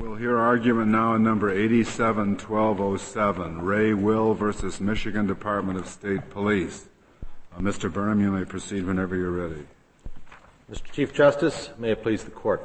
We'll hear argument now in number 87-1207, Ray Will versus Michigan Department of State Police. Mr. Burnham, you may proceed whenever you're ready. Mr. Chief Justice, may it please the Court.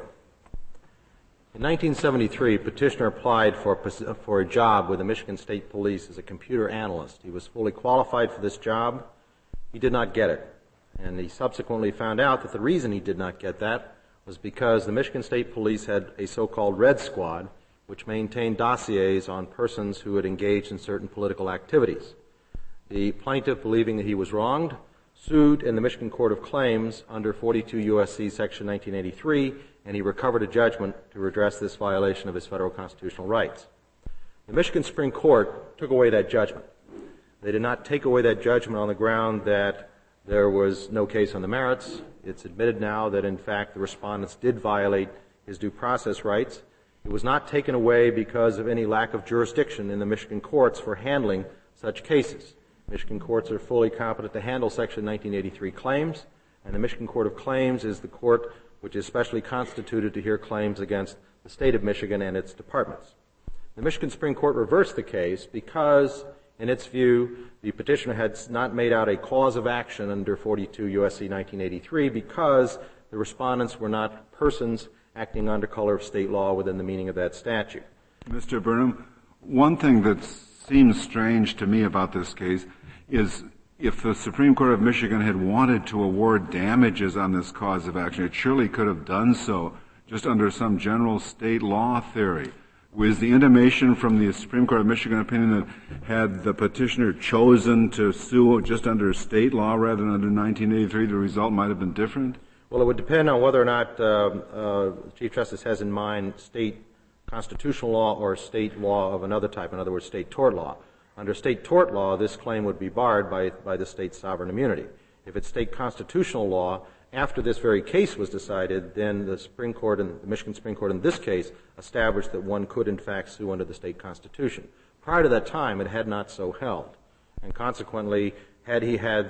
In 1973, petitioner applied for a job with the Michigan State Police as a computer analyst. He was fully qualified for this job. He did not get it. And he subsequently found out that the reason he did not get that was because the Michigan State Police had a so-called Red Squad, which maintained dossiers on persons who had engaged in certain political activities. The plaintiff, believing that he was wronged, sued in the Michigan Court of Claims under 42 U.S.C. Section 1983, and he recovered a judgment to redress this violation of his federal constitutional rights. The Michigan Supreme Court took away that judgment. They did not take away that judgment on the ground that there was no case on the merits. It's admitted now that, in fact, the respondents did violate his due process rights. It was not taken away because of any lack of jurisdiction in the Michigan courts for handling such cases. Michigan courts are fully competent to handle Section 1983 claims, and the Michigan Court of Claims is the court which is specially constituted to hear claims against the state of Michigan and its departments. The Michigan Supreme Court reversed the case because, in its view, the petitioner had not made out a cause of action under 42 U.S.C. 1983 because the respondents were not persons acting under color of state law within the meaning of that statute. Mr. Burnham, one thing that seems strange to me about this case is if the Supreme Court of Michigan had wanted to award damages on this cause of action, it surely could have done so just under some general state law theory. Was the intimation from the Supreme Court of Michigan opinion that had the petitioner chosen to sue just under state law rather than under 1983, the result might have been different? Well, it would depend on whether or not the Chief Justice has in mind state constitutional law or state law of another type, in other words, state tort law. Under state tort law, this claim would be barred by the state's sovereign immunity. If it's state constitutional law, after this very case was decided, then the Supreme Court and the Michigan Supreme Court in this case established that one could in fact sue under the state constitution. Prior to that time, it had not so held, and consequently, had he had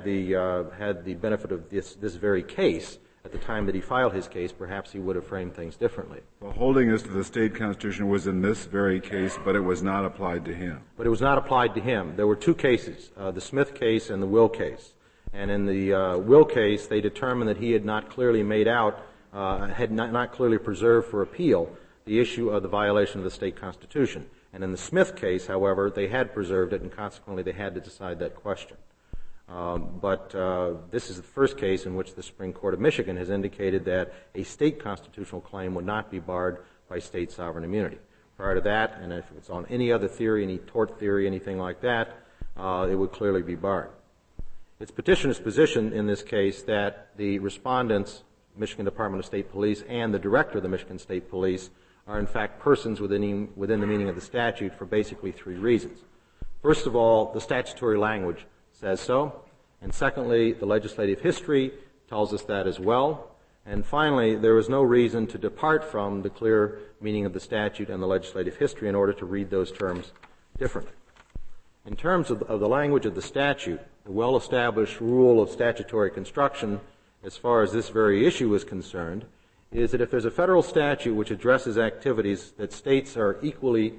the benefit of this very case at the time that he filed his case, perhaps he would have framed things differently. The holding as to the state constitution was in this very case, but it was not applied to him. But it was not applied to him. There were two cases, the Smith case and the Will case. And in the Will case, they determined that he had not clearly made out, had not clearly preserved for appeal the issue of the violation of the state constitution. And in the Smith case, however, they had preserved it, and consequently they had to decide that question. But this is the first case in which the Supreme Court of Michigan has indicated that a state constitutional claim would not be barred by state sovereign immunity. Prior to that, and if it's on any other theory, any tort theory, anything like that, it would clearly be barred. It's petitioner's position in this case that the respondents, Michigan Department of State Police, and the director of the Michigan State Police are in fact persons within the meaning of the statute for basically three reasons. First of all, the statutory language says so. And secondly, the legislative history tells us that as well. And finally, there is no reason to depart from the clear meaning of the statute and the legislative history in order to read those terms differently. In terms of the language of the statute, the well-established rule of statutory construction as far as this very issue is concerned is that if there's a federal statute which addresses activities that states are equally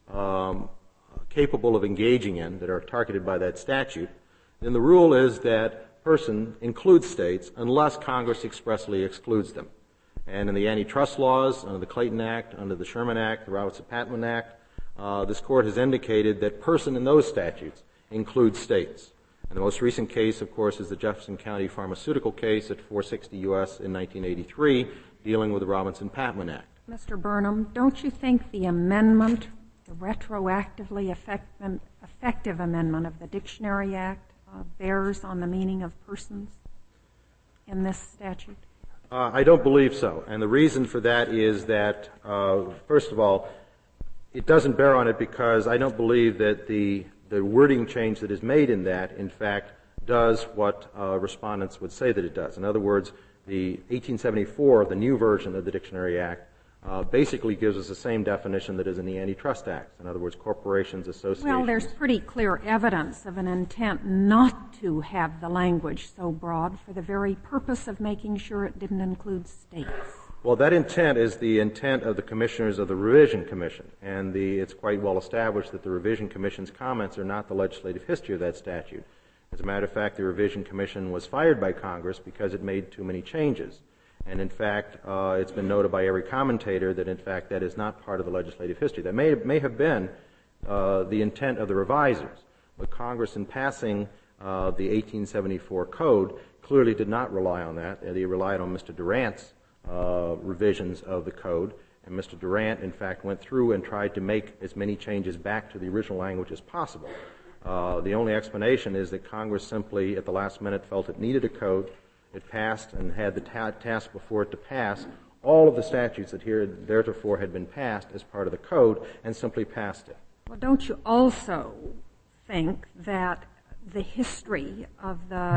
capable of engaging in, that are targeted by that statute, then the rule is that person includes states unless Congress expressly excludes them. And in the antitrust laws, under the Clayton Act, under the Sherman Act, the Robertson-Patman Act, this Court has indicated that person in those statutes includes states. And the most recent case, of course, is the Jefferson County pharmaceutical case at 460 U.S. in 1983, dealing with the Robinson-Patman Act. Mr. Burnham, don't you think the amendment, the retroactively effective amendment of the Dictionary Act, bears on the meaning of persons in this statute? I don't believe so. And the reason for that is that, first of all, it doesn't bear on it because I don't believe that the wording change that is made in that, in fact, does what respondents would say that it does. In other words, the 1874, the new version of the Dictionary Act, basically gives us the same definition that is in the Antitrust Act. In other words, corporations, associations. Well, there's pretty clear evidence of an intent not to have the language so broad for the very purpose of making sure it didn't include states. Well, that intent is the intent of the commissioners of the Revision Commission, and it's quite well established that the Revision Commission's comments are not the legislative history of that statute. As a matter of fact, the Revision Commission was fired by Congress because it made too many changes. And in fact, it's been noted by every commentator that in fact that is not part of the legislative history. That may have been the intent of the revisers, but Congress in passing the 1874 Code clearly did not rely on that. They relied on Mr. Durant's revisions of the code, and Mr. Durant, in fact, went through and tried to make as many changes back to the original language as possible. The only explanation is that Congress simply, at the last minute, felt it needed a code. It passed and had the task before it to pass all of the statutes that theretofore had been passed as part of the code, and simply passed it. Well, don't you also think that the history of the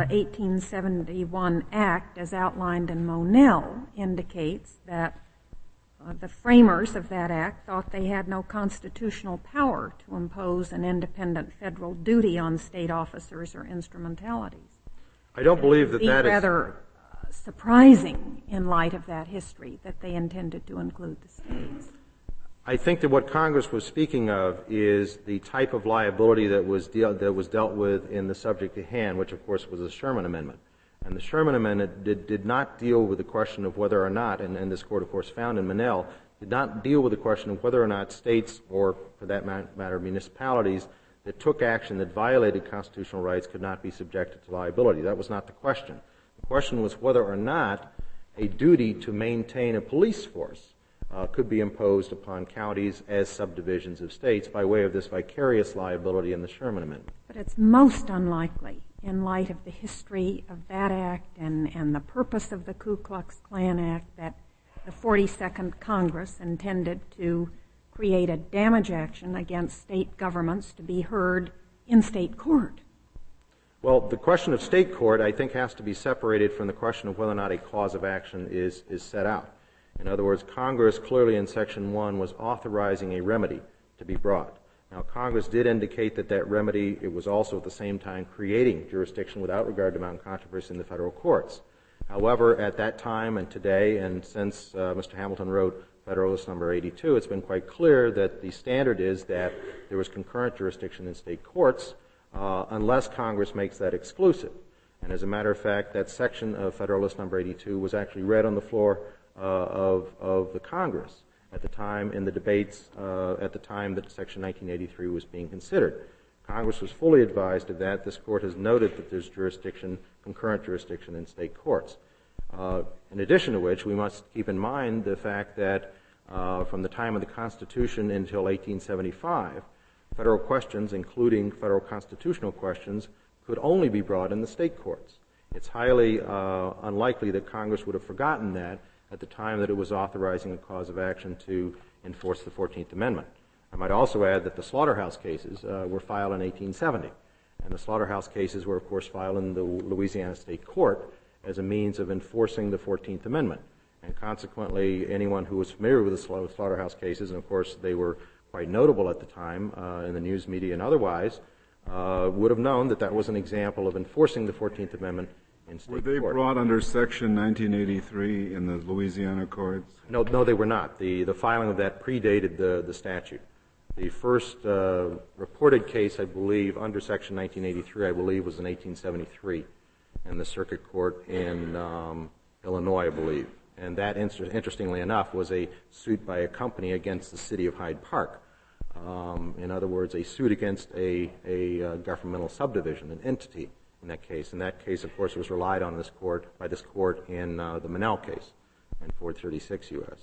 1871 Act, as outlined in Monell, indicates that the framers of that act thought they had no constitutional power to impose an independent federal duty on state officers or instrumentalities? I don't believe that that is rather surprising in light of that history that they intended to include the states. I think that what Congress was speaking of is the type of liability that was dealt with in the subject at hand, which of course was the Sherman Amendment. And the Sherman Amendment did not deal with the question of whether or not, and this court of course found in Monell, did not deal with the question of whether or not states, or for that matter municipalities, that took action that violated constitutional rights could not be subjected to liability. That was not the question. The question was whether or not a duty to maintain a police force could be imposed upon counties as subdivisions of states by way of this vicarious liability in the Sherman Amendment. But it's most unlikely, in light of the history of that act and the purpose of the Ku Klux Klan Act, that the 42nd Congress intended to create a damage action against state governments to be heard in state court. Well, the question of state court, I think, has to be separated from the question of whether or not a cause of action is set out. In other words, Congress clearly in Section 1 was authorizing a remedy to be brought. Now, Congress did indicate that that remedy, it was also at the same time creating jurisdiction without regard to mountain controversy in the federal courts. However, at that time and today, and since Mr. Hamilton wrote Federalist Number 82, it's been quite clear that the standard is that there was concurrent jurisdiction in state courts unless Congress makes that exclusive. And as a matter of fact, that section of Federalist Number 82 was actually read on the floor of the Congress at the time in the debates at the time that Section 1983 was being considered. Congress was fully advised of that. This Court has noted that there's jurisdiction, concurrent jurisdiction in state courts. In addition to which, we must keep in mind the fact that from the time of the Constitution until 1875, federal questions, including federal constitutional questions, could only be brought in the state courts. It's highly unlikely that Congress would have forgotten that at the time that it was authorizing a cause of action to enforce the 14th Amendment. I might also add that the slaughterhouse cases were filed in 1870, and the slaughterhouse cases were, of course, filed in the Louisiana State Court as a means of enforcing the 14th Amendment. And consequently, anyone who was familiar with the slaughterhouse cases, and of course they were quite notable at the time in the news media and otherwise, would have known that that was an example of enforcing the 14th Amendment in state court. Were they brought under Section 1983 in the Louisiana courts? No, they were not. The filing of that predated the statute. The first reported case, I believe, under Section 1983, I believe, was in 1873 in the circuit court in Illinois, I believe. And that, interestingly enough, was a suit by a company against the city of Hyde Park. In other words, a suit against a governmental subdivision, an entity in that case. And that case, of course, was relied on by this court in the Monell case in 436 U.S.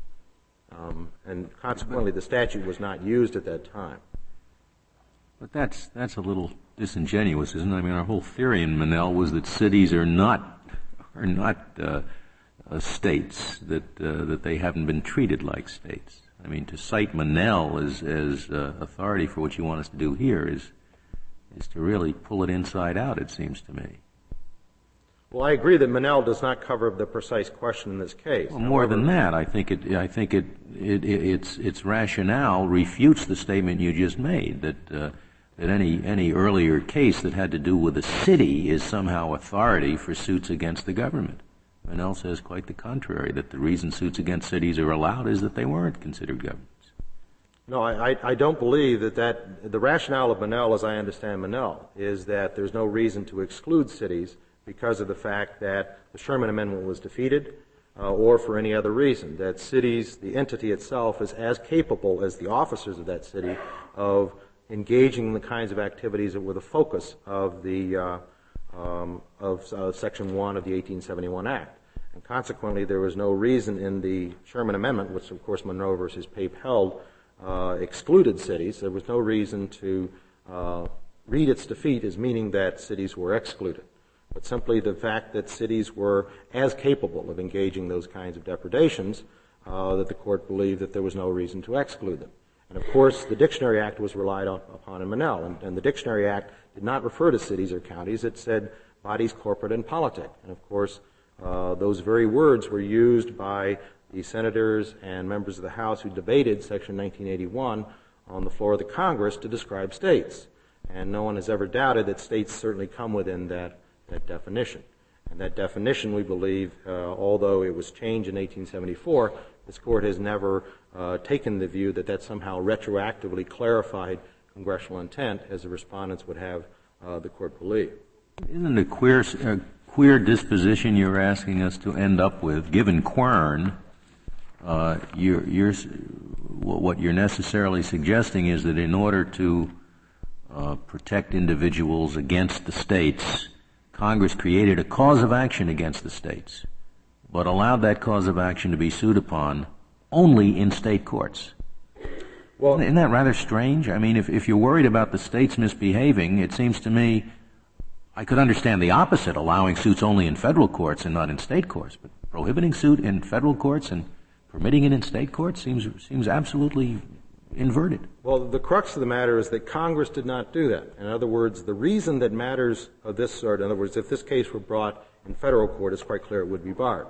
And consequently, the statute was not used at that time. But that's a little disingenuous, isn't it? I mean, our whole theory in Monell was that cities are not states, that they haven't been treated like states. I mean, to cite Monell as authority for what you want us to do here is to really pull it inside out, it seems to me. Well, I agree that Monell does not cover the precise question in this case. Well, more than that, I think its rationale refutes the statement you just made that any earlier case that had to do with a city is somehow authority for suits against the government. Monell says quite the contrary, that the reason suits against cities are allowed is that they weren't considered governments. No, I don't believe that the rationale of Monell, as I understand Monell, is that there's no reason to exclude cities because of the fact that the Sherman Amendment was defeated or for any other reason, that cities, the entity itself, is as capable as the officers of that city of engaging in the kinds of activities that were the focus of the Section 1 of the 1871 Act. And consequently, there was no reason in the Sherman Amendment, which of course Monroe versus Pape held, excluded cities. There was no reason to read its defeat as meaning that cities were excluded, but simply the fact that cities were as capable of engaging those kinds of depredations that the court believed that there was no reason to exclude them. And of course, the Dictionary Act was relied upon in Monell, and the Dictionary Act did not refer to cities or counties. It said bodies corporate and politic. And of course, those very words were used by the senators and members of the House who debated Section 1981 on the floor of the Congress to describe states. And no one has ever doubted that states certainly come within that definition. And that definition, we believe, although it was changed in 1874, this Court has never taken the view that that somehow retroactively clarified congressional intent, as the respondents would have the Court believe. Isn't it a queer disposition you're asking us to end up with, given Quern? What you're necessarily suggesting is that in order to protect individuals against the states, Congress created a cause of action against the states, but allowed that cause of action to be sued upon only in state courts. Well, isn't that rather strange? I mean, if you're worried about the states misbehaving, it seems to me I could understand the opposite, allowing suits only in federal courts and not in state courts, but prohibiting suit in federal courts and permitting it in state courts seems absolutely inverted. Well, the crux of the matter is that Congress did not do that. In other words, the reason that matters of this sort, in other words, if this case were brought in federal court, it's quite clear it would be barred.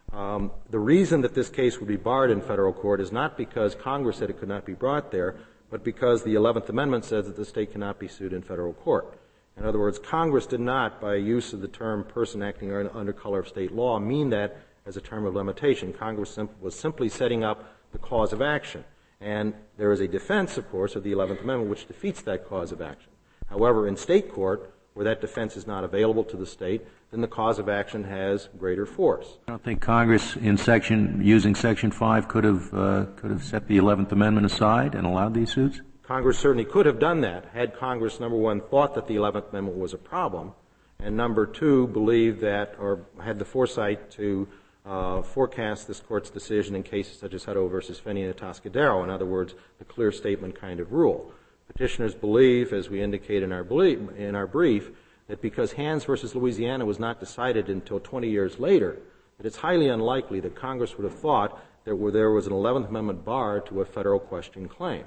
The reason that this case would be barred in federal court is not because Congress said it could not be brought there, but because the 11th Amendment says that the state cannot be sued in federal court. In other words, Congress did not, by use of the term person acting under color of state law, mean that as a term of limitation. Congress was simply setting up the cause of action. And there is a defense, of course, of the 11th Amendment which defeats that cause of action. However, in state court, where that defense is not available to the state, then the cause of action has greater force. I don't think Congress, using Section 5, could have set the 11th Amendment aside and allowed these suits? Congress certainly could have done that had Congress, number one, thought that the 11th Amendment was a problem, and number two, believed that, or had the foresight to forecast this Court's decision in cases such as Hutto versus Finney and Atascadero. In other words, the clear statement kind of rule. Petitioners believe, as we indicate in our brief, that because Hands versus Louisiana was not decided until 20 years later, that it's highly unlikely that Congress would have thought that there was an 11th Amendment bar to a federal question claim.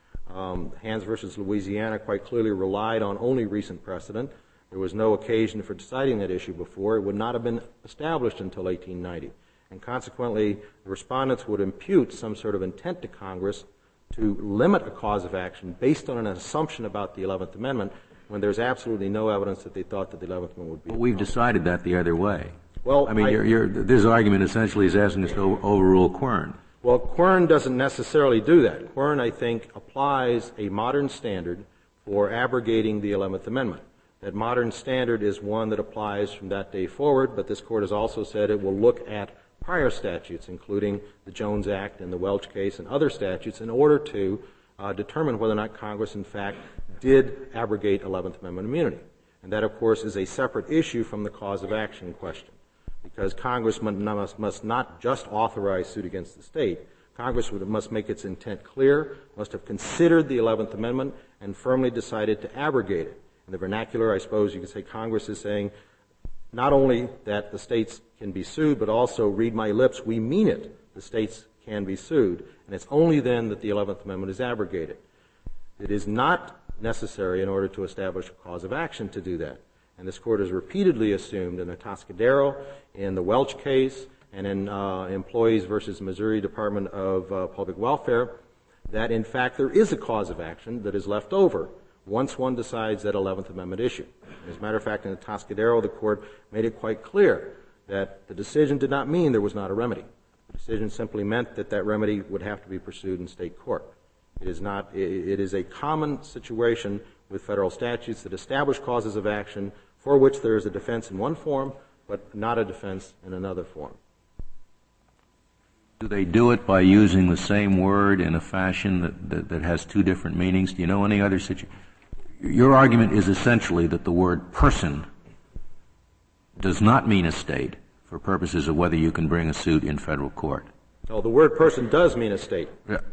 Hands versus Louisiana quite clearly relied on only recent precedent. There was no occasion for deciding that issue before. It would not have been established until 1890. And consequently, the respondents would impute some sort of intent to Congress to limit a cause of action based on an assumption about the 11th Amendment when there's absolutely no evidence that they thought that the 11th Amendment would be. But we've decided that the other way. Well, I mean, this argument essentially is asking us to overrule Quern. Well, Quern doesn't necessarily do that. Quern, I think, applies a modern standard for abrogating the 11th Amendment. That modern standard is one that applies from that day forward, but this Court has also said it will look at prior statutes, including the Jones Act and the Welch case and other statutes, in order to determine whether or not Congress, in fact, did abrogate 11th Amendment immunity. And that, of course, is a separate issue from the cause of action question, because Congress must not just authorize suit against the state. Congress must make its intent clear, must have considered the 11th Amendment, and firmly decided to abrogate it. In the vernacular, I suppose you could say Congress is saying not only that the states can be sued, but also, read my lips, we mean it, the states can be sued, and it's only then that the 11th Amendment is abrogated. It is not necessary in order to establish a cause of action to do that. And this Court has repeatedly assumed in the Atascadero, in the Welch case, and in Employees versus Missouri Department of Public Welfare, that in fact there is a cause of action that is left over once one decides that 11th Amendment issue. As a matter of fact, in the Atascadero, the Court made it quite clear that the decision did not mean there was not a remedy. The decision simply meant that that remedy would have to be pursued in state court. It is a common situation with federal statutes that establish causes of action for which there is a defense in one form, but not a defense in another form. Do they do it by using the same word in a fashion that has two different meanings? Do you know any other situation? Your argument is essentially that the word person does not mean a state for purposes of whether you can bring a suit in federal court. No, the word person does mean a state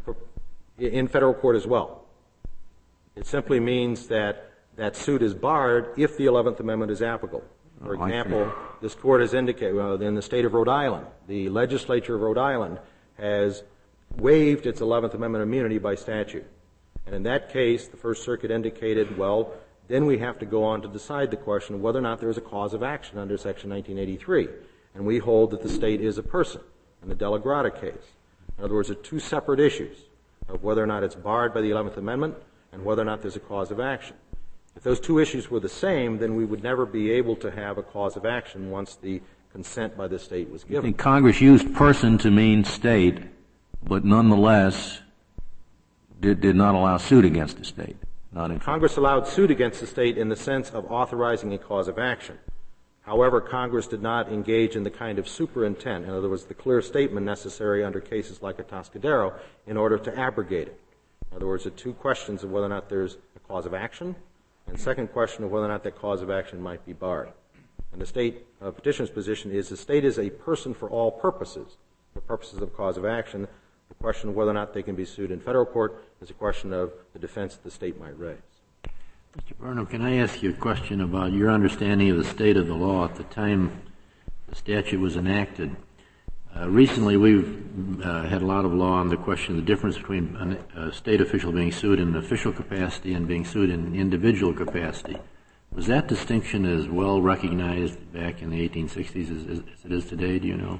in federal court as well. It simply means that that suit is barred if the 11th Amendment is applicable. For example, this court has indicated, in the state of Rhode Island, the legislature of Rhode Island has waived its 11th Amendment immunity by statute. And in that case, the First Circuit indicated, well, then we have to go on to decide the question of whether or not there is a cause of action under Section 1983. And we hold that the state is a person in the Della Grata case. In other words, there are two separate issues of whether or not it's barred by the 11th Amendment and whether or not there's a cause of action. If those two issues were the same, then we would never be able to have a cause of action once the consent by the state was given. I think Congress used person to mean state, but nonetheless did not allow suit against the state. Congress allowed suit against the state in the sense of authorizing a cause of action. However, Congress did not engage in the kind of superintent, in other words, the clear statement necessary under cases like Atascadero in order to abrogate it. In other words, the two questions of whether or not there's a cause of action, and second question of whether or not that cause of action might be barred. And the state petitioner's position is the state is a person for all purposes, for purposes of cause of action. The question of whether or not they can be sued in federal court is a question of the defense the state might raise. Mr. Burnham, can I ask you a question about your understanding of the state of the law at the time the statute was enacted? Recently, we've had a lot of law on the question of the difference between a state official being sued in an official capacity and being sued in an individual capacity. Was that distinction as well recognized back in the 1860s as it is today, do you know?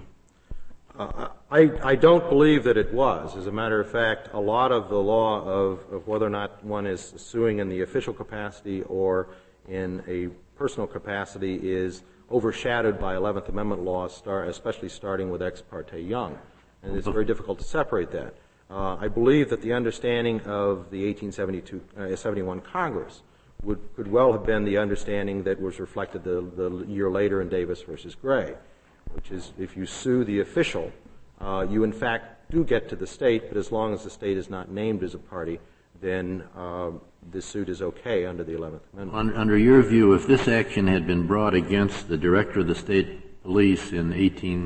I don't believe that it was. As a matter of fact, a lot of the law of whether or not one is suing in the official capacity or in a personal capacity is overshadowed by 11th Amendment laws, especially starting with Ex parte Young. And it's very difficult to separate that. I believe that the understanding of the 1871 Congress could well have been the understanding that was reflected the year later in Davis versus Gray, which is if you sue the official, you in fact do get to the state, but as long as the state is not named as a party, then the suit is okay under the 11th Amendment. Under your view, if this action had been brought against the director of the state police in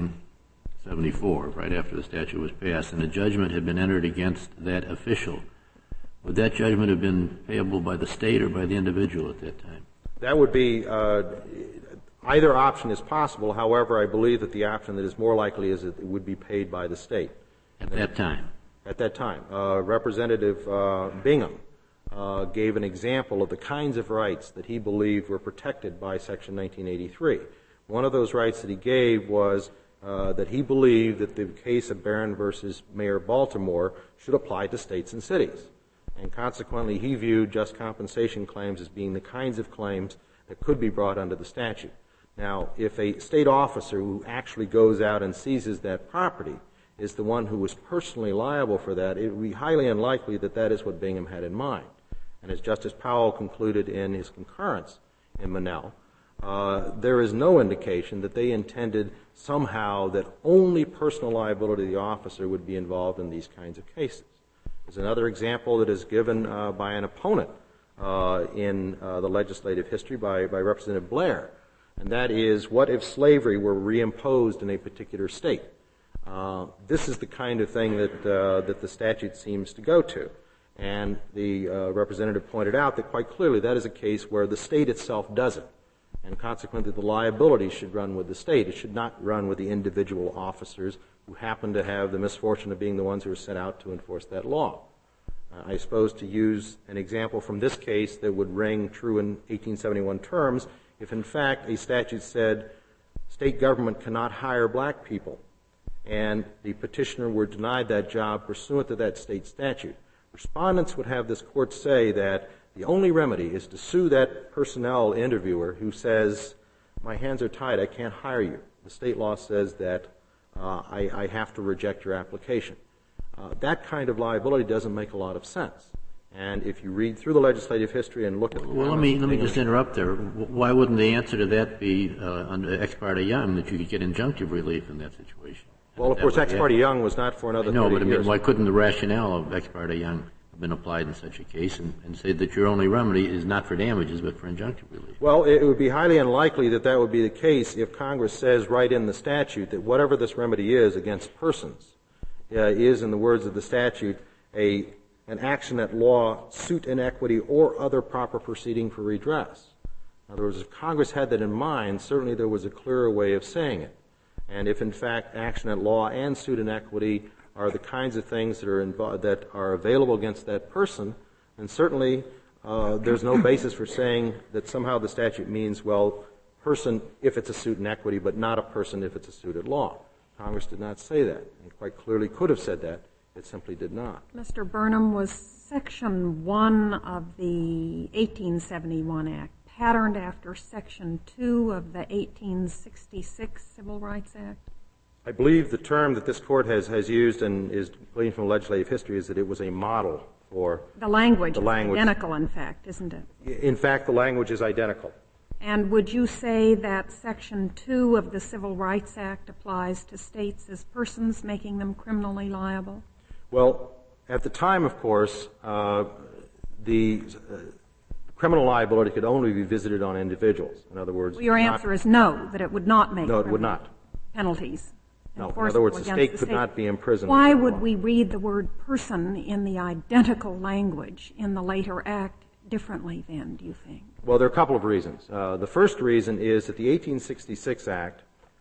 1874, right after the statute was passed, and a judgment had been entered against that official, would that judgment have been payable by the state or by the individual at that time? That would be either option is possible. However, I believe that the option that is more likely is that it would be paid by the state. At that time? At that time. Representative Bingham gave an example of the kinds of rights that he believed were protected by Section 1983. One of those rights that he gave was that he believed that the case of Barron versus Mayor Baltimore should apply to states and cities. And consequently, he viewed just compensation claims as being the kinds of claims that could be brought under the statute. Now, if a state officer who actually goes out and seizes that property is the one who was personally liable for that, it would be highly unlikely that that is what Bingham had in mind. And as Justice Powell concluded in his concurrence in Monell, there is no indication that they intended somehow that only personal liability of the officer would be involved in these kinds of cases. There's another example that is given by an opponent in the legislative history by Representative Blair, and that is, what if slavery were reimposed in a particular state? This is the kind of thing that the statute seems to go to. And the representative pointed out that quite clearly that is a case where the state itself doesn't. And consequently, the liability should run with the state. It should not run with the individual officers who happen to have the misfortune of being the ones who are sent out to enforce that law. I suppose to use an example from this case that would ring true in 1871 terms, if in fact a statute said state government cannot hire black people and the petitioner were denied that job pursuant to that state statute, respondents would have this court say that the only remedy is to sue that personnel interviewer who says, my hands are tied, I can't hire you. the state law says that I have to reject your application. That kind of liability doesn't make a lot of sense. And if you read through the legislative history and look at the Well, let me just interrupt there. Why wouldn't the answer to that be under Ex parte Young, that you could get injunctive relief in that situation? Well, of course, Ex parte Young was not for another 30 years. No, but I mean, why couldn't the rationale of Ex parte Young have been applied in such a case and say that your only remedy is not for damages but for injunctive relief? Well, it would be highly unlikely that that would be the case if Congress says right in the statute that whatever this remedy is against persons is, in the words of the statute, an action at law, suit in equity, or other proper proceeding for redress. In other words, if Congress had that in mind, certainly there was a clearer way of saying it. And if, in fact, action at law and suit in equity are the kinds of things that are available against that person, then certainly there's no basis for saying that somehow the statute means, well, person if it's a suit in equity, but not a person if it's a suit at law. Congress did not say that. It quite clearly could have said that. It simply did not. Mr. Burnham, was Section 1 of the 1871 Act patterned after Section 2 of the 1866 Civil Rights Act? I believe the term that this Court has used and is gleaned from legislative history is that it was a model for the language. Is identical, in fact, isn't it? In fact, the language is identical. And would you say that Section 2 of the Civil Rights Act applies to states as persons, making them criminally liable? Well, at the time, of course, the criminal liability could only be visited on individuals. In other words, well, your answer is no, that it would not make no, it would not. Penalties. No, in other words, the state could not be imprisoned. Why would we read the word person in the identical language in the later Act differently then, do you think? Well, there are a couple of reasons. The first reason is that the 1866 Act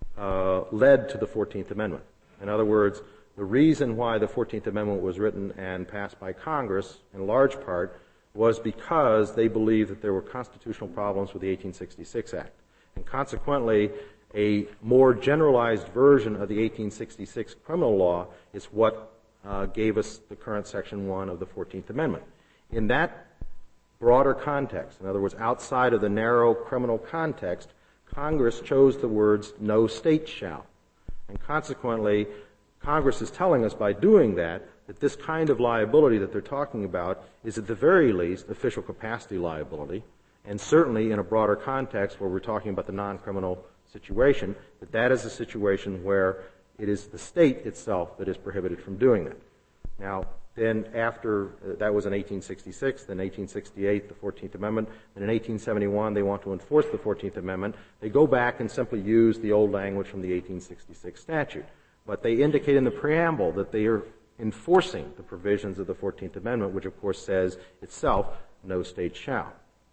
led to the 14th Amendment. In other words, the reason why the 14th Amendment was written and passed by Congress, in large part, was because they believed that there were constitutional problems with the 1866 Act. And consequently, a more generalized version of the 1866 criminal law is what gave us the current Section 1 of the 14th Amendment. In that broader context, in other words, outside of the narrow criminal context, Congress chose the words, no state shall. And consequently, Congress is telling us by doing that this kind of liability that they're talking about is at the very least official capacity liability, and certainly in a broader context where we're talking about the non-criminal situation, that is a situation where it is the state itself that is prohibited from doing that. Now, then after, that was in 1866, then 1868, the 14th Amendment, and in 1871 they want to enforce the 14th Amendment. They go back and simply use the old language from the 1866 statute. But they indicate in the preamble that they are enforcing the provisions of the 14th Amendment, which of course says itself, no state shall.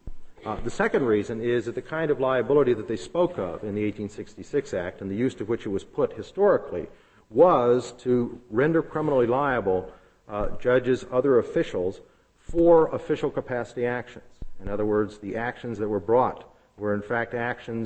The second reason is that the kind of liability that they spoke of in the 1866 Act, and the use to which it was put historically, was to render criminally liable judges, other officials, for official capacity actions. In other words, the actions that were brought were in fact actions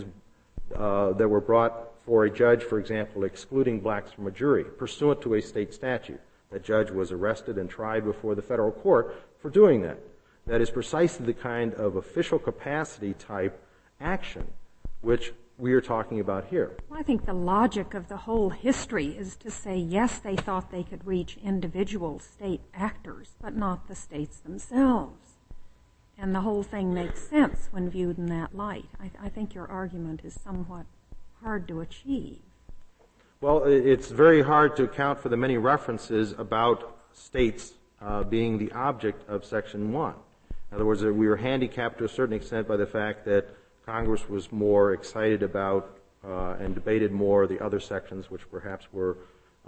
that were brought for a judge, for example, excluding blacks from a jury, pursuant to a state statute. That judge was arrested and tried before the federal court for doing that. That is precisely the kind of official capacity type action which we are talking about here. Well, I think the logic of the whole history is to say, yes, they thought they could reach individual state actors, but not the states themselves. And the whole thing makes sense when viewed in that light. I think your argument is somewhat hard to achieve. Well, it's very hard to account for the many references about states being the object of Section 1. In other words, we were handicapped to a certain extent by the fact that Congress was more excited about and debated more the other sections, which perhaps were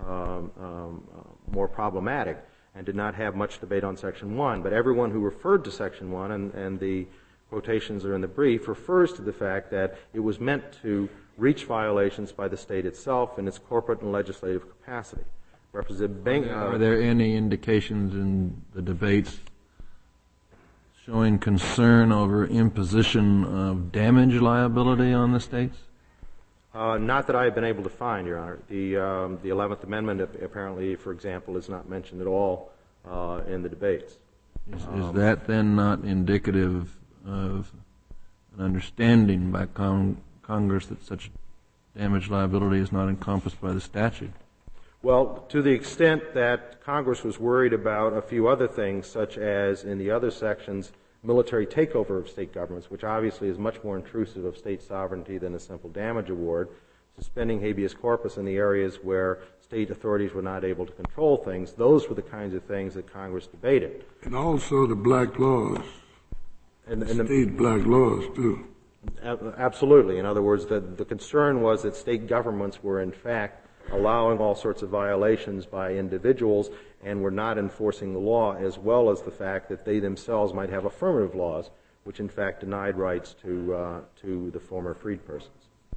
more problematic, and did not have much debate on Section 1. But everyone who referred to Section 1, and the quotations are in the brief, refers to the fact that it was meant to reach violations by the state itself in its corporate and legislative capacity. Are there any indications in the debates showing concern over imposition of damage liability on the states? Not that I have been able to find, Your Honor. The 11th Amendment, apparently, for example, is not mentioned at all in the debates. Is that then not indicative of an understanding by Congress that such damage liability is not encompassed by the statute? Well, to the extent that Congress was worried about a few other things, such as in the other sections, military takeover of state governments, which obviously is much more intrusive of state sovereignty than a simple damage award, suspending habeas corpus in the areas where state authorities were not able to control things, those were the kinds of things that Congress debated. And also the black laws, and state black laws, too. Absolutely. In other words, the concern was that state governments were, in fact, allowing all sorts of violations by individuals and were not enforcing the law, as well as the fact that they themselves might have affirmative laws, which in fact denied rights to the former freed persons.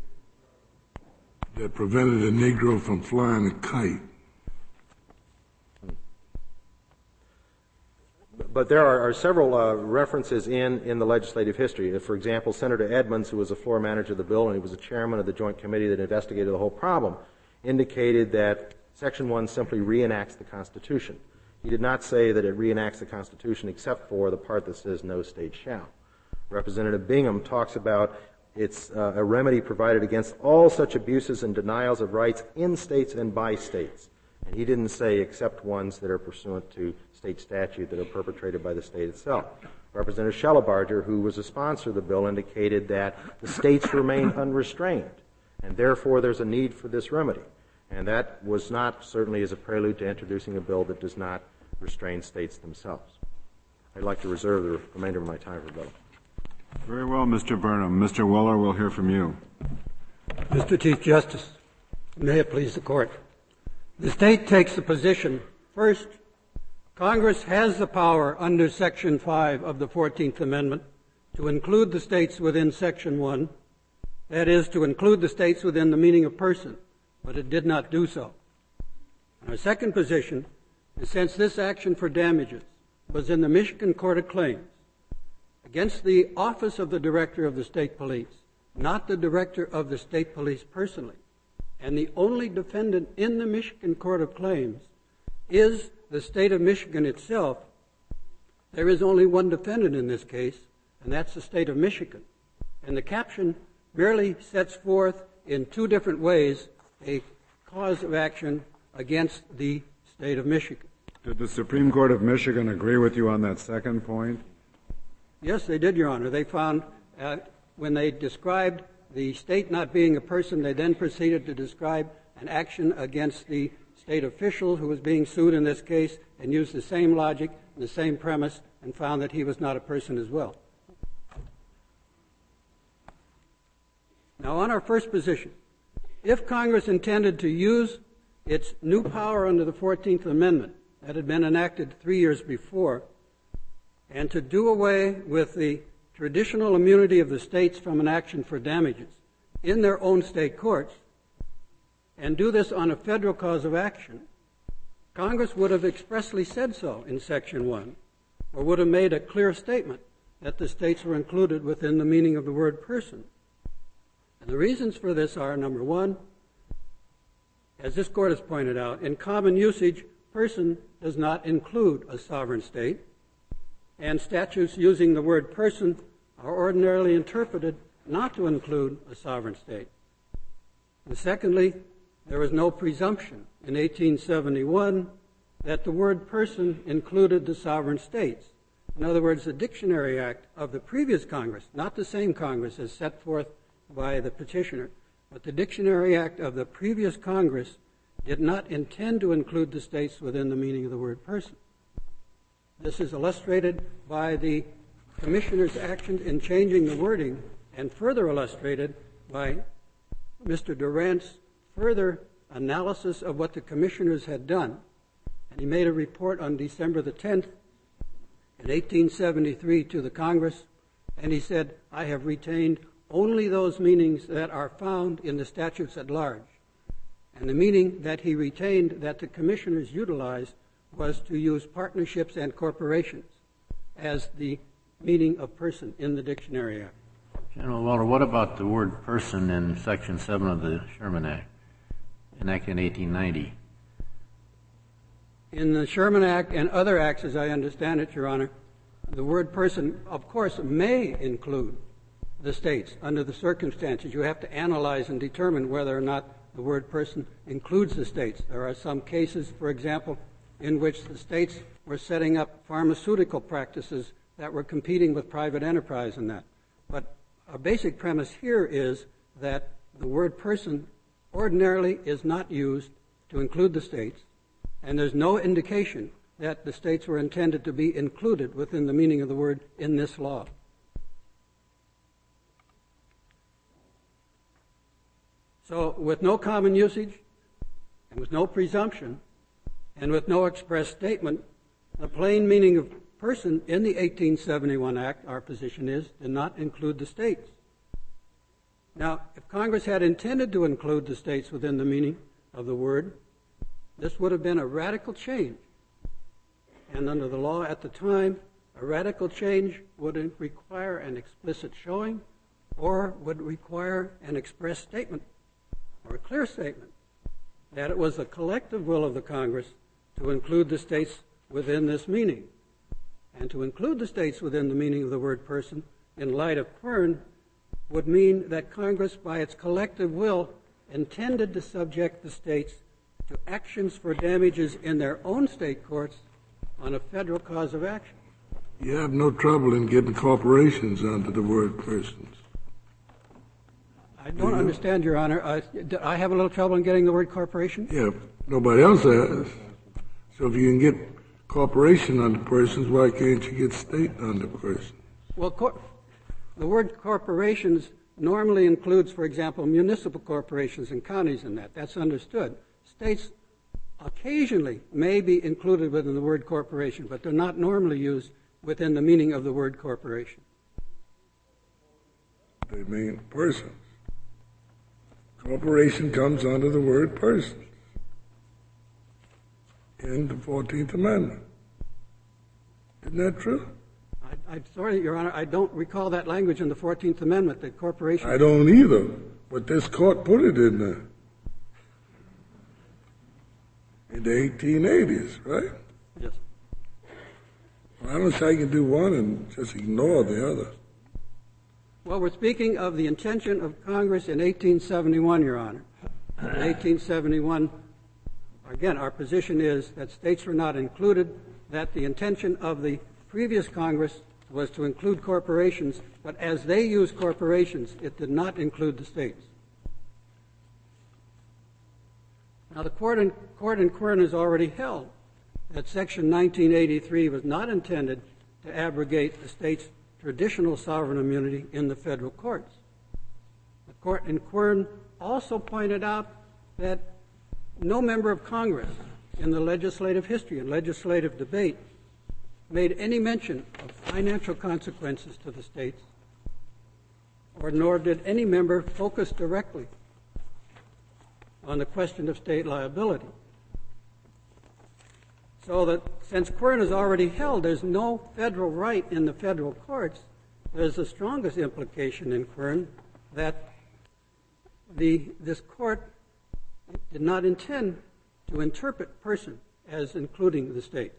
That prevented a Negro from flying a kite. But there are several references in the legislative history. For example, Senator Edmunds, who was a floor manager of the bill and he was the chairman of the joint committee that investigated the whole problem, indicated that Section 1 simply reenacts the Constitution. He did not say that it reenacts the Constitution except for the part that says no state shall. Representative Bingham talks about it's a remedy provided against all such abuses and denials of rights in states and by states. And he didn't say except ones that are pursuant to state statute that are perpetrated by the state itself. Representative Shellabarger, who was a sponsor of the bill, indicated that the states remain unrestrained, and therefore there's a need for this remedy. And that was not certainly as a prelude to introducing a bill that does not restrain states themselves. I'd like to reserve the remainder of my time for bill. Very well, Mr. Burnham. Mr. Weller, we'll hear from you. Mr. Chief Justice, may it please the Court. The state takes the position, first, Congress has the power under Section 5 of the 14th Amendment to include the states within Section 1, that is, to include the states within the meaning of person, but it did not do so. Our second position is since this action for damages was in the Michigan Court of Claims against the office of the Director of the State Police, not the Director of the State Police personally, and the only defendant in the Michigan Court of Claims is the state of Michigan itself, there is only one defendant in this case, and that's the state of Michigan. And the caption merely sets forth in two different ways a cause of action against the state of Michigan. Did the Supreme Court of Michigan agree with you on that second point? Yes, they did, Your Honor. They found when they described the state not being a person, they then proceeded to describe an action against the state official who was being sued in this case and used the same logic and the same premise and found that he was not a person as well. Now, on our first position, if Congress intended to use its new power under the 14th Amendment that had been enacted 3 years before and to do away with the traditional immunity of the states from an action for damages in their own state courts and do this on a federal cause of action, Congress would have expressly said so in Section 1 or would have made a clear statement that the states were included within the meaning of the word person. And the reasons for this are, number one, as this Court has pointed out, in common usage, person does not include a sovereign state, and statutes using the word person are ordinarily interpreted not to include a sovereign state. And secondly, there was no presumption in 1871 that the word person included the sovereign states. In other words, the Dictionary Act of the previous Congress, not the same Congress as set forth by the petitioner, but the Dictionary Act of the previous Congress did not intend to include the states within the meaning of the word person. This is illustrated by the Commissioner's action in changing the wording and further illustrated by Mr. Durant's further analysis of what the Commissioners had done. And he made a report on December the 10th in 1873 to the Congress, and he said, I have retained only those meanings that are found in the statutes at large. And the meaning that he retained that the Commissioners utilized was to use partnerships and corporations as the meaning of person in the Dictionary Act. General Weller, what about the word person in Section 7 of the Sherman Act, enacted in 1890? In the Sherman Act and other acts, as I understand it, Your Honor, the word person, of course, may include the states under the circumstances. You have to analyze and determine whether or not the word person includes the states. There are some cases, for example, in which the states were setting up pharmaceutical practices that were competing with private enterprise in that. But our basic premise here is that the word person ordinarily is not used to include the states, and there's no indication that the states were intended to be included within the meaning of the word in this law. So with no common usage, and with no presumption, and with no express statement, the plain meaning of person in the 1871 Act, our position is, did not include the states. Now, if Congress had intended to include the states within the meaning of the word, this would have been a radical change. And under the law at the time, a radical change would require an explicit showing or would require an express statement or a clear statement that it was the collective will of the Congress to include the states within this meaning. And to include the states within the meaning of the word person in light of Quern would mean that Congress, by its collective will, intended to subject the states to actions for damages in their own state courts on a federal cause of action. You have no trouble in getting corporations under the word persons. I don't understand, Your Honor. I have a little trouble in getting the word corporation? Yeah, nobody else has. So if you can get corporation under persons, why can't you get state under persons? Well, the word corporations normally includes, for example, municipal corporations and counties in that. That's understood. States occasionally may be included within the word corporation, but they're not normally used within the meaning of the word corporation. They mean persons. Corporation comes under the word persons in the 14th Amendment. Isn't that true? I'm sorry, Your Honor, I don't recall that language in the 14th Amendment, that corporation... I don't either, but this court put it in there. In the 1880s, right? Yes. Well, I don't see how you can do one and just ignore the other. Well, we're speaking of the intention of Congress in 1871, Your Honor. In 1871, again, our position is that states were not included, that the intention of the previous Congress was to include corporations, but as they used corporations, it did not include the states. Now, the court in Quern has already held that Section 1983 was not intended to abrogate the state's traditional sovereign immunity in the federal courts. The court in Quern also pointed out that no member of Congress in the legislative history and legislative debate made any mention of financial consequences to the states, or nor did any member focus directly on the question of state liability. So that since Quern has already held there's no federal right in the federal courts, there's the strongest implication in Quern that this court did not intend to interpret person as including the states.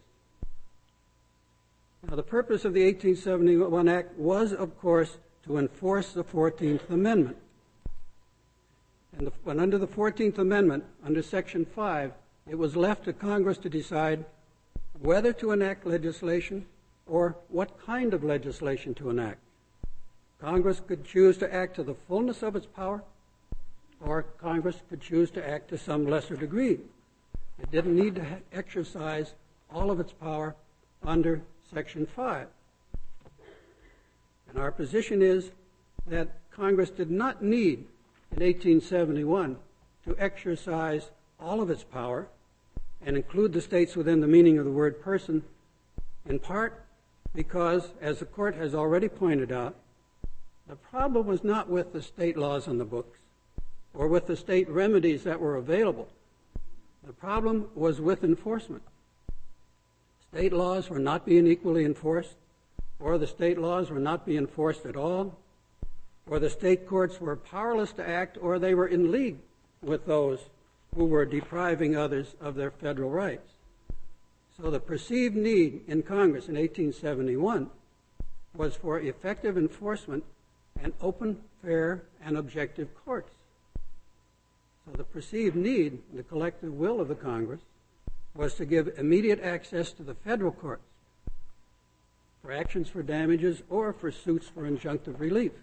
Now, the purpose of the 1871 Act was, of course, to enforce the 14th Amendment. And under the 14th Amendment, under Section 5, it was left to Congress to decide whether to enact legislation or what kind of legislation to enact. Congress could choose to act to the fullness of its power, or Congress could choose to act to some lesser degree. It didn't need to exercise all of its power under Section 5. And our position is that Congress did not need, in 1871, to exercise all of its power and include the states within the meaning of the word person, in part because, as the court has already pointed out, the problem was not with the state laws on the books or with the state remedies that were available. The problem was with enforcement. State laws were not being equally enforced, or the state laws were not being enforced at all, or the state courts were powerless to act, or they were in league with those who were depriving others of their federal rights. So the perceived need in Congress in 1871 was for effective enforcement and open, fair, and objective courts. So the perceived need, the collective will of the Congress, was to give immediate access to the federal courts for actions for damages or for suits for injunctive relief.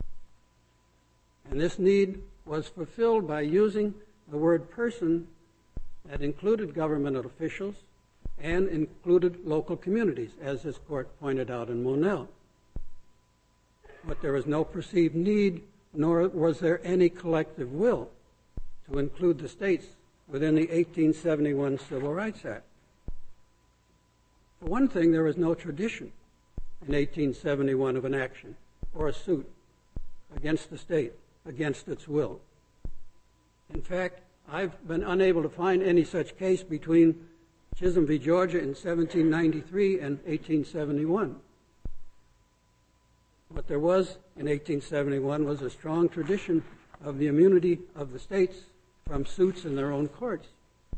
And this need was fulfilled by using the word person that included governmental officials and included local communities, as this court pointed out in Monell. But there was no perceived need, nor was there any collective will to include the states within the 1871 Civil Rights Act. For one thing, there was no tradition in 1871 of an action or a suit against the state, against its will. In fact, I've been unable to find any such case between Chisholm v. Georgia in 1793 and 1871. What there was in 1871 was a strong tradition of the immunity of the states from suits in their own courts.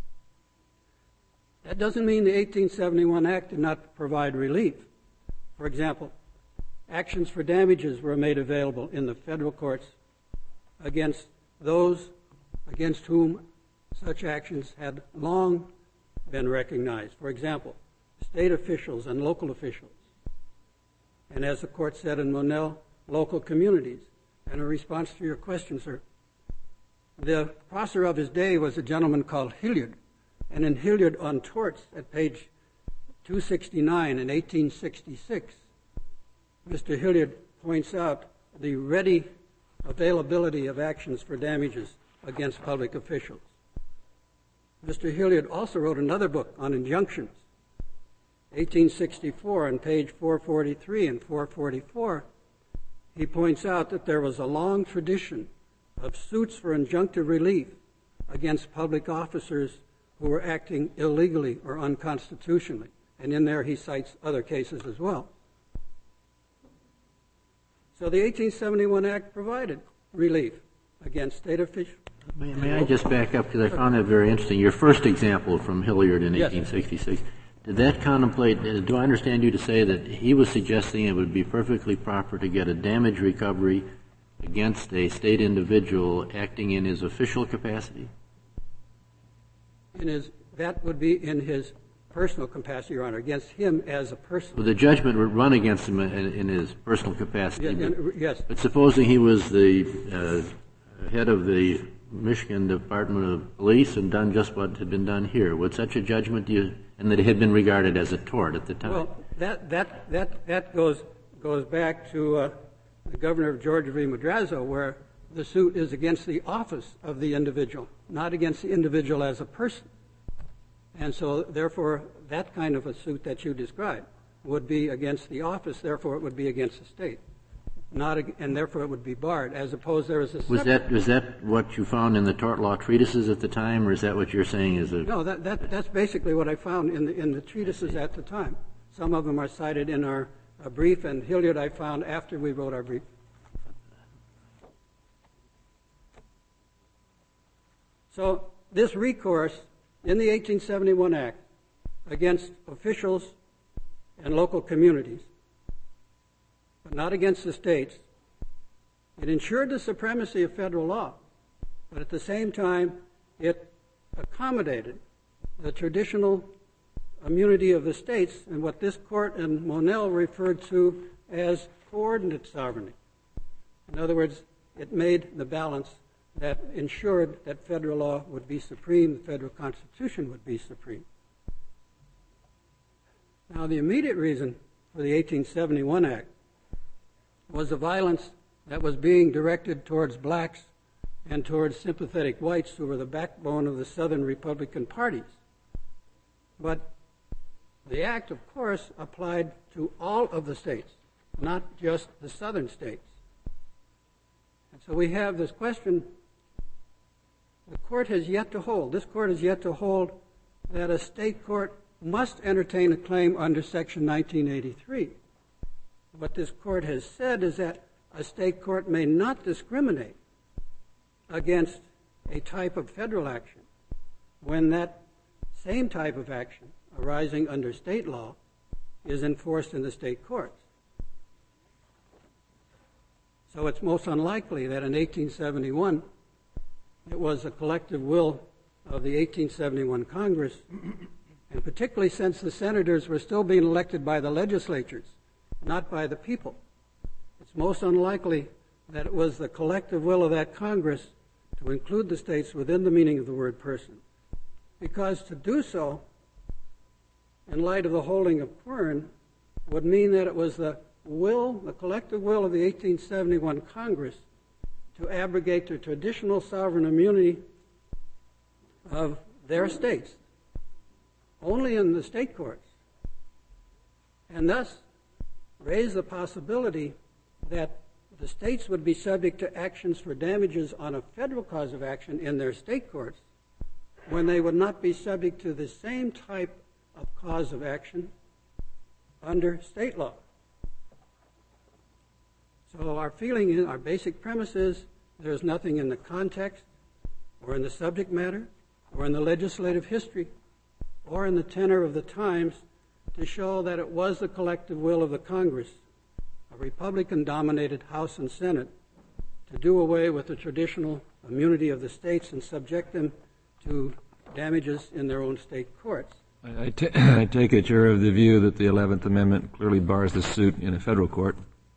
That doesn't mean the 1871 Act did not provide relief. For example, actions for damages were made available in the federal courts against those against whom such actions had long been recognized. For example, state officials and local officials. And as the court said in Monell, local communities. And in response to your question, sir, the Prosser of his day was a gentleman called Hilliard. And in Hilliard on Torts at page 269 in 1866, Mr. Hilliard points out the ready availability of actions for damages against public officials. Mr. Hilliard also wrote another book on injunctions, 1864, on page 443 and 444. He points out that there was a long tradition of suits for injunctive relief against public officers who were acting illegally or unconstitutionally. And in there he cites other cases as well. So the 1871 Act provided relief against state officials. May I just back up, because I found that very interesting. Your first example from Hilliard in 1866, did that contemplate, do I understand you to say that he was suggesting it would be perfectly proper to get a damage recovery against a state individual acting in his official capacity? That would be in his personal capacity, Your Honor, against him as a person. Well, the judgment would run against him in his personal capacity. Yes. But supposing he was the head of the Michigan Department of Police and done just what had been done here, would such a judgment, and that it had been regarded as a tort at the time? Well, that goes back to the governor of Georgia v. Madrazo, where the suit is against the office of the individual, not against the individual as a person. And so, therefore, that kind of a suit that you described would be against the office, therefore it would be against the state. And therefore it would be barred, as opposed there is a separate... Was that what you found in the tort law treatises at the time, or is that what you're saying is a... No, that's basically what I found in the treatises at the time. Some of them are cited in our brief, and Hilliard I found after we wrote our brief. So this recourse in the 1871 Act against officials and local communities, but not against the states, it ensured the supremacy of federal law, but at the same time it accommodated the traditional immunity of the states and what this court and Monell referred to as coordinate sovereignty. In other words, it made the balance that ensured that federal law would be supreme, the federal Constitution would be supreme. Now, the immediate reason for the 1871 Act was the violence that was being directed towards blacks and towards sympathetic whites who were the backbone of the Southern Republican parties. But the Act, of course, applied to all of the states, not just the southern states. And so we have this question. This court has yet to hold that a state court must entertain a claim under Section 1983. What this court has said is that a state court may not discriminate against a type of federal action when that same type of action arising under state law is enforced in the state courts. So it's most unlikely that in 1871 it was the collective will of the 1871 Congress, and particularly since the senators were still being elected by the legislatures, not by the people. It's most unlikely that it was the collective will of that Congress to include the states within the meaning of the word person. Because to do so, in light of the holding of Quern, would mean that it was the collective will of the 1871 Congress to abrogate the traditional sovereign immunity of their states, only in the state courts, and thus raise the possibility that the states would be subject to actions for damages on a federal cause of action in their state courts when they would not be subject to the same type of cause of action under state law. So our feeling, our basic premise is there's nothing in the context or in the subject matter or in the legislative history or in the tenor of the times to show that it was the collective will of the Congress, a Republican-dominated House and Senate, to do away with the traditional immunity of the states and subject them to damages in their own state courts. I take it you're of the view that the 11th Amendment clearly bars the suit in a federal court.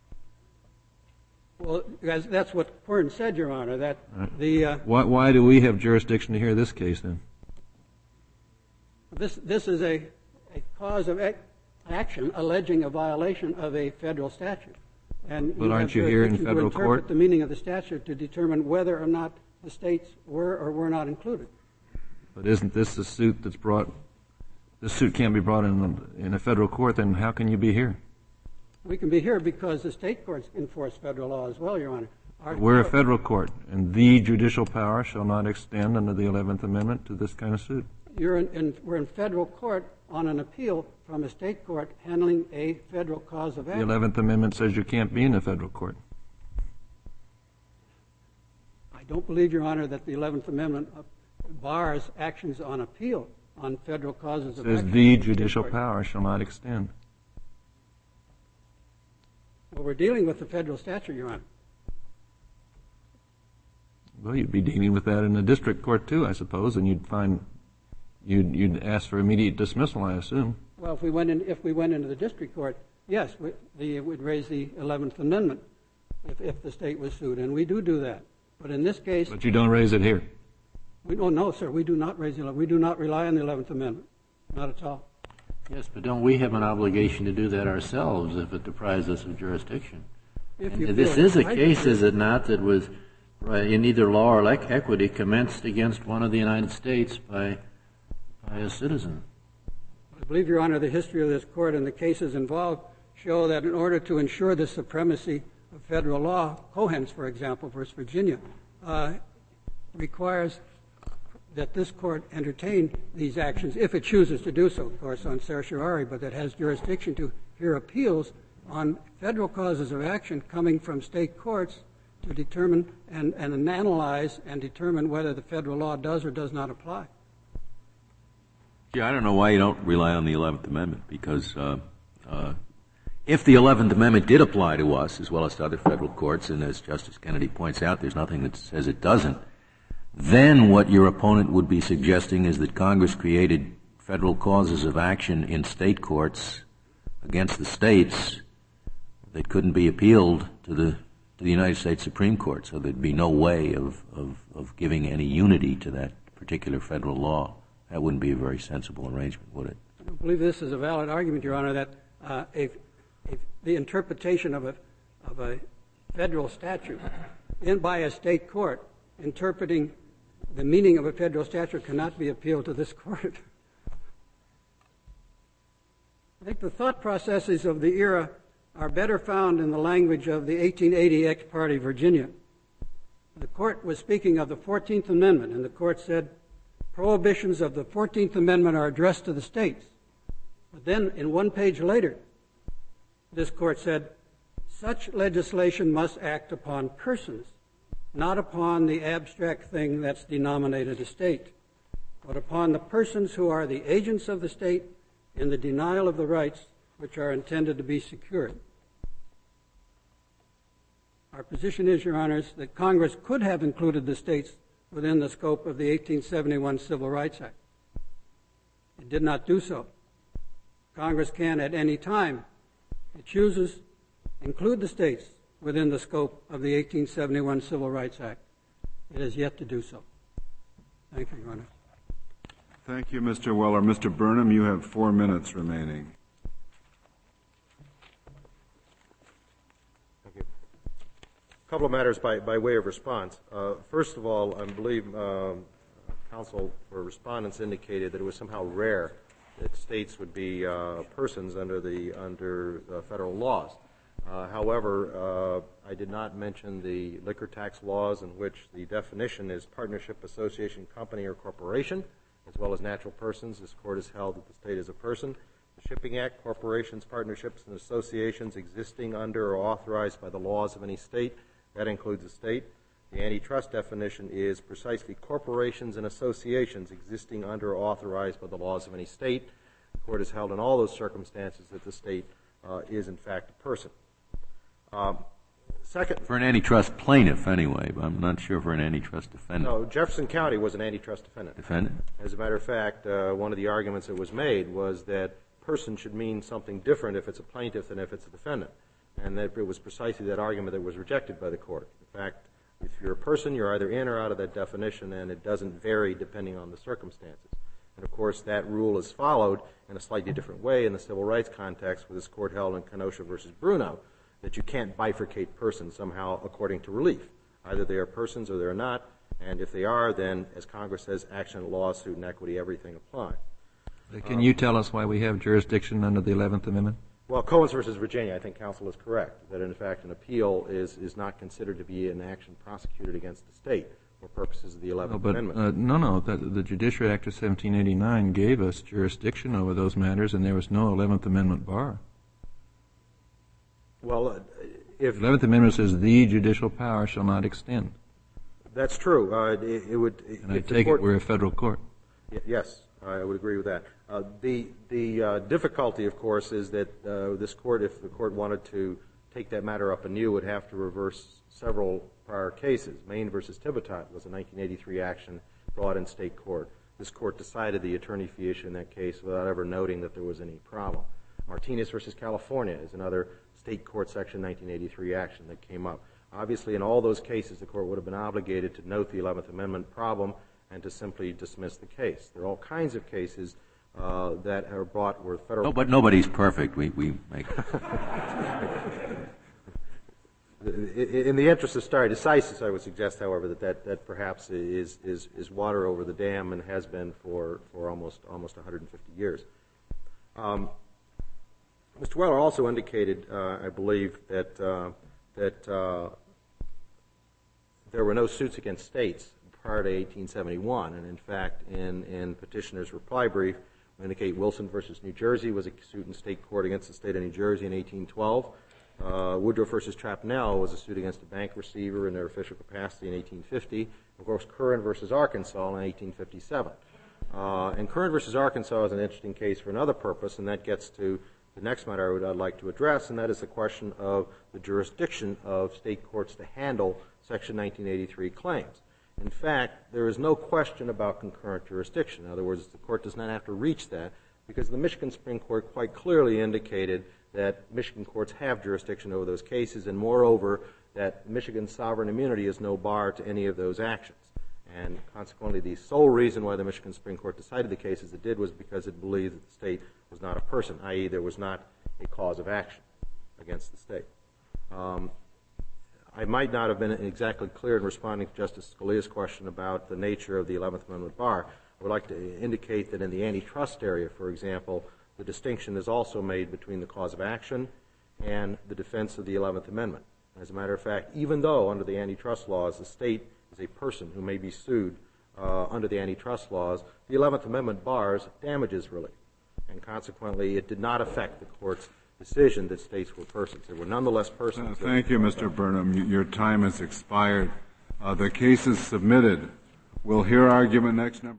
Well, that's what Quern said, Your Honor, that right. the... Why do we have jurisdiction to hear this case, then? This is a cause of action alleging a violation of a federal statute. And but aren't you here in federal court? To interpret the meaning of the statute to determine whether or not the states were or were not included. But isn't this the suit that's brought... This suit can't be brought in a federal court, then how can you be here? We can be here because the state courts enforce federal law as well, Your Honor. We're a federal court, and the judicial power shall not extend under the 11th Amendment to this kind of suit. We're in federal court on an appeal from a state court handling a federal cause of action. The 11th Amendment says you can't be in a federal court. I don't believe, Your Honor, that the 11th Amendment bars actions on appeal on federal causes of action. It says the judicial power shall not extend. Well, we're dealing with the federal statute, Your Honor. Well, you'd be dealing with that in a district court too, I suppose, and you'd ask for immediate dismissal, I assume. Well, if we went into the district court, yes, it would raise the 11th Amendment if the state was sued, and we do that. But in this case... But you don't raise it here. No, sir, we do not raise we do not rely on the 11th Amendment. Not at all. Yes, but don't we have an obligation to do that ourselves if it deprives us of jurisdiction? This is a case, is it not, that was in either law or equity commenced against one of the United States by a citizen? I believe, Your Honor, the history of this court and the cases involved show that in order to ensure the supremacy of federal law, Cohens, for example, versus Virginia, requires that this court entertain these actions, if it chooses to do so, of course, on certiorari, but that has jurisdiction to hear appeals on federal causes of action coming from state courts to determine and analyze and determine whether the federal law does or does not apply. Yeah, I don't know why you don't rely on the 11th Amendment, because if the 11th Amendment did apply to us as well as to other federal courts, and as Justice Kennedy points out, there's nothing that says it doesn't, then what your opponent would be suggesting is that Congress created federal causes of action in state courts against the states that couldn't be appealed to the United States Supreme Court, so there'd be no way of giving any unity to that particular federal law. That wouldn't be a very sensible arrangement, would it? I don't believe this is a valid argument, Your Honor, that the interpretation of a federal statute by a state court interpreting the meaning of a federal statute cannot be appealed to this court. I think the thought processes of the era are better found in the language of the 1880 Ex parte Virginia. The court was speaking of the 14th Amendment, and the court said, prohibitions of the 14th Amendment are addressed to the states. But then, in one page later, this court said, such legislation must act upon persons, not upon the abstract thing that's denominated a state, but upon the persons who are the agents of the state in the denial of the rights which are intended to be secured. Our position is, Your Honors, that Congress could have included the states within the scope of the 1871 Civil Rights Act. It did not do so. Congress can, at any time it chooses, include the states within the scope of the 1871 Civil Rights Act. It has yet to do so. Thank you, Your Honor. Thank you, Mr. Weller. Mr. Burnham, you have 4 minutes remaining. Thank you. A couple of matters by way of response. First of all, I believe counsel for respondents indicated that it was somehow rare that states would be persons under federal laws. However, I did not mention the liquor tax laws, in which the definition is partnership, association, company, or corporation, as well as natural persons. This court has held that the state is a person. The Shipping Act, corporations, partnerships, and associations existing under or authorized by the laws of any state, that includes a state. The antitrust definition is precisely corporations and associations existing under or authorized by the laws of any state. The court has held in all those circumstances that the state is, in fact, a person. Second, for an antitrust plaintiff, anyway, but I'm not sure for an antitrust defendant. No, Jefferson County was an antitrust defendant. Defendant? As a matter of fact, one of the arguments that was made was that person should mean something different if it's a plaintiff than if it's a defendant, and that it was precisely that argument that was rejected by the court. In fact, if you're a person, you're either in or out of that definition, and it doesn't vary depending on the circumstances. And, of course, that rule is followed in a slightly different way in the civil rights context, where this court held in Kenosha versus Bruno, that you can't bifurcate persons somehow according to relief. Either they are persons or they're not, and if they are, then, as Congress says, action, lawsuit, and equity, everything apply. Can you tell us why we have jurisdiction under the 11th Amendment? Well, Coens versus Virginia, I think counsel is correct, that in fact an appeal is not considered to be an action prosecuted against the state for purposes of the 11th Amendment. The Judiciary Act of 1789 gave us jurisdiction over those matters, and there was no 11th Amendment bar. Well, if the 11th Amendment says the judicial power shall not extend. That's true. It would. And I take it we're a federal court. Yes, I would agree with that. The difficulty, of course, is that this court, if the court wanted to take that matter up anew, would have to reverse several prior cases. Maine versus Thibodeau was a 1983 action brought in state court. This court decided the attorney fee issue in that case without ever noting that there was any problem. Martinez versus California is another state court section 1983 action that came up. Obviously, in all those cases, the court would have been obligated to note the 11th Amendment problem and to simply dismiss the case. There are all kinds of cases that are brought where federal... No, but nobody's perfect. We make... In the interest of stare decisis, I would suggest, however, that perhaps is water over the dam and has been for almost 150 years. Mr. Weller also indicated, I believe, that there were no suits against states prior to 1871, and in fact, in petitioner's reply brief, we indicate Wilson versus New Jersey was a suit in state court against the state of New Jersey in 1812. Woodruff versus Trapnell was a suit against a bank receiver in their official capacity in 1850. Of course, Curran versus Arkansas in 1857. And Curran versus Arkansas is an interesting case for another purpose, and that gets to the next matter I'd like to address, and that is the question of the jurisdiction of state courts to handle Section 1983 claims. In fact, there is no question about concurrent jurisdiction. In other words, the court does not have to reach that because the Michigan Supreme Court quite clearly indicated that Michigan courts have jurisdiction over those cases, and moreover, that Michigan's sovereign immunity is no bar to any of those actions. And consequently, the sole reason why the Michigan Supreme Court decided the case as it did was because it believed that the state was not a person, i.e. there was not a cause of action against the state. I might not have been exactly clear in responding to Justice Scalia's question about the nature of the 11th Amendment bar. I would like to indicate that in the antitrust area, for example, the distinction is also made between the cause of action and the defense of the 11th Amendment. As a matter of fact, even though under the antitrust laws the state is a person who may be sued under the antitrust laws, the 11th Amendment bars damages relief. And consequently, it did not affect the court's decision that states were persons. They were nonetheless persons. Thank you, Mr. Burnham. Your time has expired. The case is submitted. We'll hear argument next.